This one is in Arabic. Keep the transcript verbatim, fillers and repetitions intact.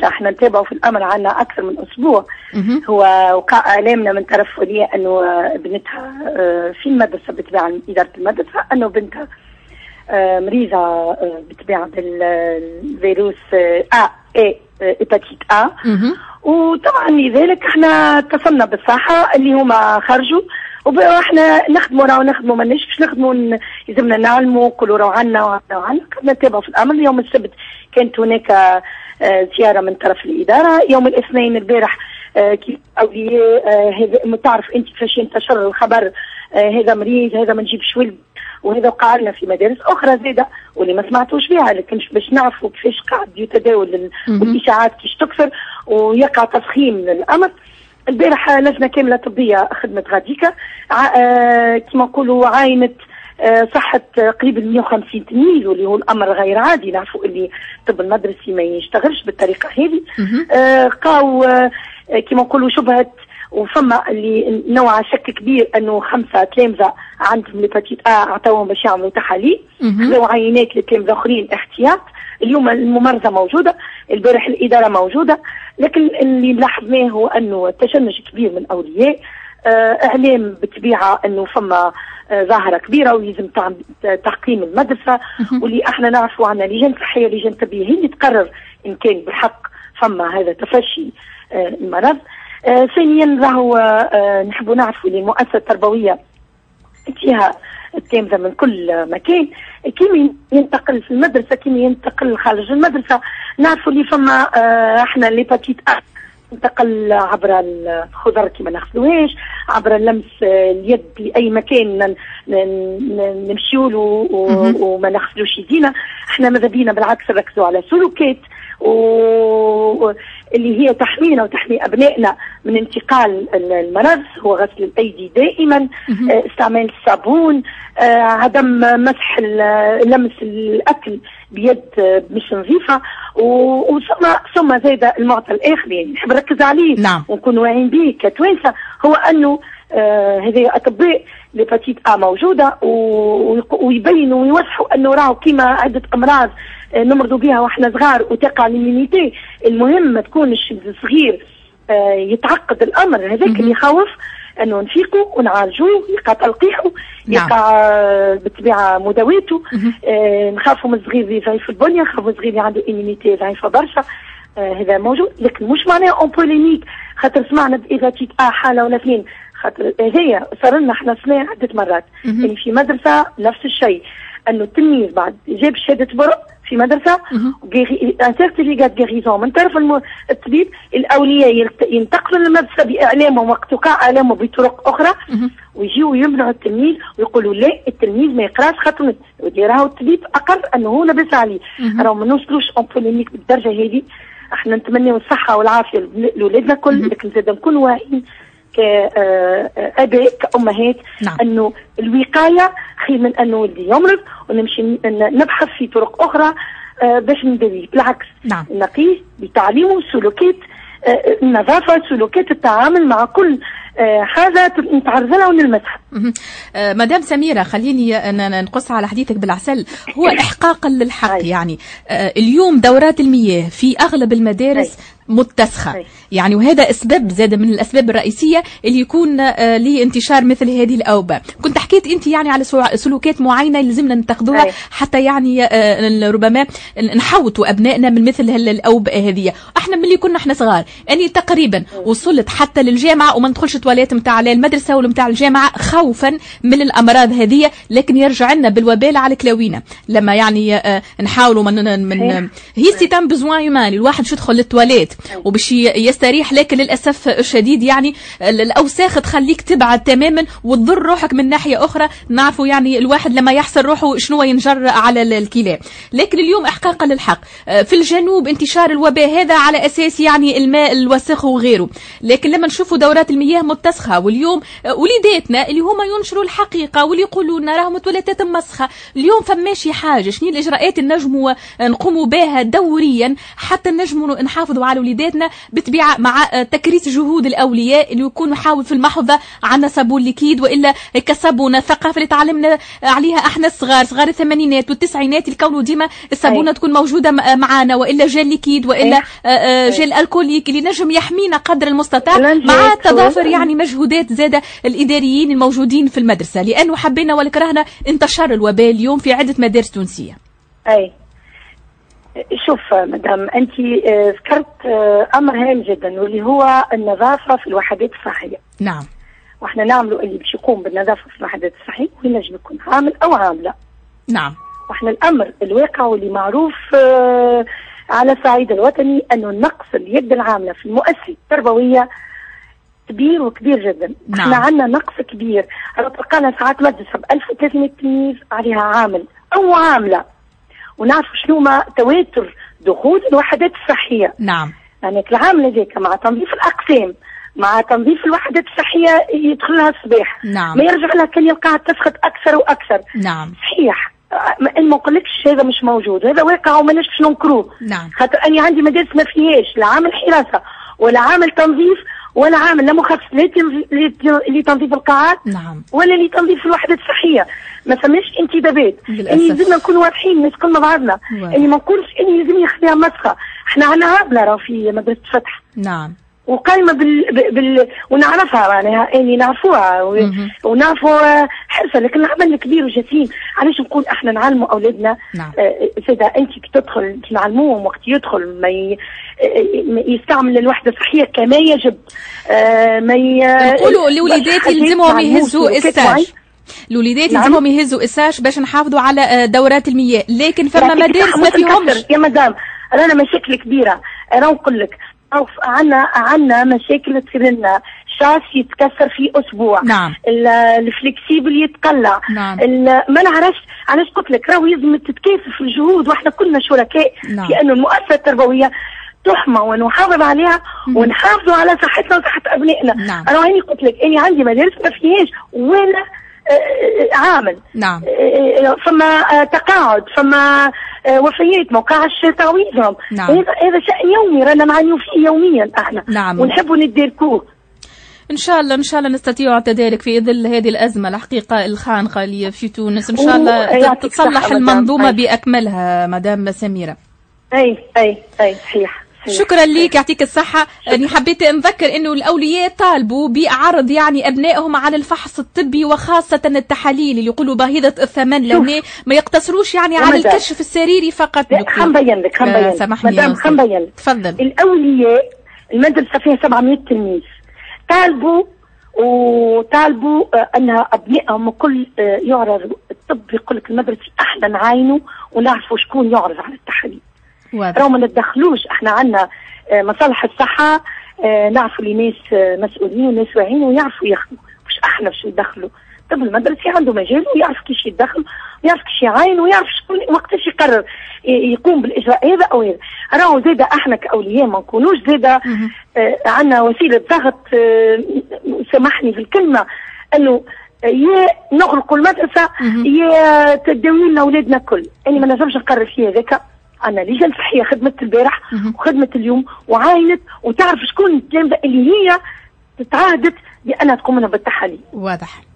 احنا نتابعوا في الامر عنا اكثر من اسبوع. هو وقع اعلامنا من طرف ولية انه بنتها في المدرسه بتبع اداره المدرسه انه بنتها مريضه بتبع بالفيروس ا اي هيباتيت ا. وطبعا لذلك احنا اتصلنا بالصحه اللي هما خرجوا واحنا نخدموا راهو نخدموا ماناش باش نخدموا يلزمنا نعلموا كلوا راهو عنا وعنا وعنا. قعدنا نتابعوا في الامر. يوم السبت كانت هناك زياره من طرف الاداره. يوم الاثنين البارح كيف اولياء هذا تعرف انت كيفاش ينتشر الخبر هذا مريض هذا ما نجيبش ولد وهذا وقع لنا في مدارس اخرى زاده واللي ما سمعتوش بها لكن باش نعرفوا كيفاش قاعد يتداول والاشاعات كيش تكثر ويقع تفخيم للامر. البارح لجنه كامله طبيه خدمت غاديكا كما نقولوا عاينت صحه قريب ال مئة وخمسين تلميذ واللي هو الامر غير عادي. نعرفوا اللي الطب المدرسي ما يشتغلش بالطريقه هذه. لقاو كما نقولوا شبهه وفما اللي نوع شك كبير انه خمسه تلامذه عندهم هيباتيت ا اعطوهم باش يعملوا تحاليل خذوا عينات لتلامذه اخرين احتياط. اليوم الممرضه موجوده البارح الاداره موجوده لكن اللي لاحظناه هو انه تشنج كبير من اولياء اعلام بالطبيعه انه فما ظاهره كبيره ويلزم تحقيم المدرسه واللي احنا نعرفوا عنا لجان صحيه لجان طبيه هي اللي تقرر ان كان بالحق فما هذا تفشي المرض. آه ثانيا راهو آه نحبوا نعرفوا اللي المؤسسه التربويه فيها التلامذه من كل مكان كيما ينتقل في المدرسه كيما ينتقل خارج المدرسه. نعرفوا اللي فما آه احنا الهيباتيت ا ينتقل عبر الخضر كيما ناخذوهاش عبر لمس اليد لاي مكان نمشيو له وما ناخذوش يدينا. احنا ماذا بينا بالعكس نركزوا على سلوكات واللي هي تحمينا وتحمي أبنائنا من انتقال المرض هو غسل الأيدي دائما استعمال الصابون عدم مسح لمس الأكل بيد مش نظيفة وثم ثم زاد المعطى الآخر يعني نحب نركز عليه نعم. ونكون واعيين به كتوانسة هو أنه آه هذه أطباء الهيباتيت ا موجودة ويبينوا ويوضحوا أنه راهو كيما عدة أمراض آه نمرضوا بها وإحنا صغار وتقع الإميونيتي. المهم ما تكونش صغير آه يتعقد الأمر هذاك اللي يخوف أنه نفيقوا ونعالجوه يقع تلقيحه يقع آه بالطبيعة مداواته. آه نخافوا من الصغير ضعيف البنية نخافوا من الصغير عنده إميونيتي ضعيفة برشا. آه هذا موجود لكن مش معناه اون بوليميك خاطر سمعنا بهيباتيت ا حالة ولا اثنين خاطر هي صار لنا احنا سمعنا عدة مرات يعني في مدرسة نفس الشيء انه التلميذ بعد جاب شهادة برء في مدرسة ان سيرتيفيكات غيريزون من طرف الطبيب الاولياء ينتقلوا للمدرسة باعلامهم واقتقاء اعلامهم بطرق اخرى ويجيوا يمنعوا التلميذ ويقولوا لا التلميذ ما يقراش خاطر راهو الطبيب اقر انه هو لاباس عليه. راهو ما نوصلوش اون بوليميك بالدرجة هذه. احنا نتمنى الصحة والعافية لأولادنا كل لكن زاد نكونوا واعيين كآباء كأمهات نعم. أنه الوقاية خير من أنه ولدي يمرض ونمشي نبحث في طرق أخرى باش نداويه. بالعكس نعم. نقيه بتعليمه سلوكات النظافة سلوكات التعامل مع كل حاجة نتعرض لها ونلمسها. مدام سميرة خليني نقص على حديثك بالعسل هو إحقاقا للحق يعني اليوم دورات المياه في أغلب المدارس متسخة يعني وهذا أسباب زاد من الأسباب الرئيسية اللي يكون آه لانتشار مثل هذه الأوبئة. كنت حكيت أنت يعني على سلوكات معينة لازمنا نتخذوها حتى يعني آه ربما نحوطوا أبنائنا من مثل الأوبئة هذه. احنا من اللي كنا احنا صغار أني تقريبا وصلت حتى للجامعة وما ندخلش تواليت متاع المدرسة ولا متاع الجامعة خوفا من الأمراض هذه لكن يرجع لنا بالوبال على كلاوينا لما يعني آه نحاولوا من, من هي سيتام بزوان يومان الواحد شو يدخل للتواليت وبش يستريح لكن للأسف الشديد يعني الأوساخ تخليك تبعد تماما وتضر روحك من ناحية أخرى. نعرفوا يعني الواحد لما يحصل روحه شنو ينجر على الكلاب. لكن اليوم إحقاقا للحق في الجنوب انتشار الوباء هذا على أساس يعني الماء الوسخ وغيره لكن لما نشوفوا دورات المياه متسخة واليوم وليداتنا اللي هما ينشروا الحقيقه واللي يقولوا لنا راهم متولدات مسخه. اليوم فماشي حاجه، شنو الاجراءات نجموا نقوموا بها دوريا حتى نجموا نحافظوا على وليداتنا بالطبيعه، مع تكريس جهود الاولياء اللي يكونوا يحاول في المحافظه عنا صابون ليكيد والا كسبونا الثقافه اللي تعلمنا عليها احنا الصغار صغار الثمانينات والتسعينات، الكون ديما الصابونه تكون موجوده معانا والا جل ليكيد والا جل الكوليك اللي نجم يحمينا قدر المستطاع، مع تضافر يعني مجهودات زاده الاداريين الموجودين في المدرسه، لانه حبينا ولا كرهنا انتشر الوباء اليوم في عده مدارس تونسيه. اي شوف مدام انت ذكرت امر هام جدا واللي هو النظافه في الوحدات الصحيه. نعم. واحنا نعملوا اللي باش يقوم بالنظافه في الوحدات الصحيه وينجم يكون عامل او عامله. نعم. واحنا الامر الواقع واللي معروف على الصعيد الوطني انه النقص اليد العامله في المؤسسه التربويه كبير وكبير جدا. نعم. احنا عندنا نقص كبير، تلقانا ساعات مدرسه ب ألف وثلاثمائة تلميذ عليها عامل او عامله، ونعرفوا شنو ما تواتر دخول الوحدات الصحيه. نعم. يعني العامله ذيك مع تنظيف الاقسام مع تنظيف الوحدات الصحيه يدخل لها الصباح. نعم. ما يرجع لها كان يلقاها تسخط اكثر واكثر. نعم. صحيح، ما نقولكش هذا مش موجود، هذا واقع وما باش ننكروه. نعم. خاطر اني عندي مدارس ما فيهاش لا عامل حراسه ولا عامل تنظيف ولا عامل لا مخصص لتنظيف القاعات. نعم. ولا لتنظيف الوحدات الصحيه، ما فماش انتدابات. اني لازمنا نكونوا واضحين الناس كلنا بعضنا، اني ما نقولش اني لازم يخليها مسخه. احنا عندنا عامله راه في مدرسه فتح. نعم. وقايمه بال, بال... ونعرفها معناها يعني نعرفوها و... ونعرفوا حرصها، لكن العمل كبير وجسيم. علاش نقول احنا نعلموا اولادنا؟ نعم. آه سيدا انت كي تدخل نعلموهم وقت يدخل ما, ي... ما يستعمل الوحده الصحيه كما يجب. آه ما ي... نقولوا لوليداتي يلزمهم يهزوا الساج، الوليدات يلزمهم يهزوا الساج باش نحافظوا على دورات المياه، لكن فما مدارس ما فيهمش. يا مدام رانا مشاكل كبيره، انا نقول لك عنا عنا مشاكل تصير لنا شاش يتكسر في اسبوع. نعم. الفليكسيبل يتقلع. نعم. ما نعرفش علاش قلت لك راهو لازم تتكاتف الجهود واحنا كلنا شركاء. نعم. في انه المؤسسه التربويه تحمى ونحافظ عليها ونحافظوا على صحتنا وصحه ابنائنا. نعم. انا هاني قلت لك اني عندي مدارس ما فيهاش ولا عامل. نعم. فما تقاعد، فما وفيات، ما وقعش تعويضهم. نعم. هذا هذا شأن يومي رانا نعانيو فيه يوميا احنا. نعم. ونحبوا نديركوه. ان شاء الله ان شاء الله نستطيع التدارك في ظل هذه الازمه الحقيقه الخانقه اللي في تونس. ان شاء الله تتصلح المنظومه أي. باكملها مدام سميره. اي اي اي صحيح. شكرا لك، يعطيك الصحة. يعني حبيت نذكر انه الاولياء طالبوا بعرض يعني ابنائهم على الفحص الطبي وخاصة التحاليل اللي يقولوا باهظة الثمن، لان ما يقتصروش يعني على الكشف السريري فقط. حنبين لك حنبين لك سامحني مدام حنبين لك. تفضل. الاولياء المدرسة فيها سبعمائة تلميذ طالبوا وطالبوا انها ابنائهم كل يعرضوا الطب. يقول لك المدرسة احنا نعاينوا ونعرفوا شكون يعرض على التحاليل. راهو ما نتدخلوش، احنا عندنا مصالح الصحه، نعرفوا لي ناس مسؤولين وناس واعيين ويعرفوا يخدموا، مش احنا باش ندخلوا. طب المدرسي عنده مجال ويعرف كيفاش يتدخل ويعرف كيفاش يعاين ويعرف شكون وقتاش يقرر يقوم بالاجراء هذا او هذا. راهو زاده احنا كاولياء ما نكونوش زاده اه عندنا وسيله ضغط. اه سامحني في الكلمه انه يا نغلقوا المدرسه يا تداوي لنا اولادنا الكل. اني ما نجمش نقرر في هذاك. عندنا لجان صحيه خدمت البارح وخدمت اليوم وعاينت وتعرف شكون الجانبه اللي هي تتعهدت بانها تقوم لنا بالتحاليل. واضح.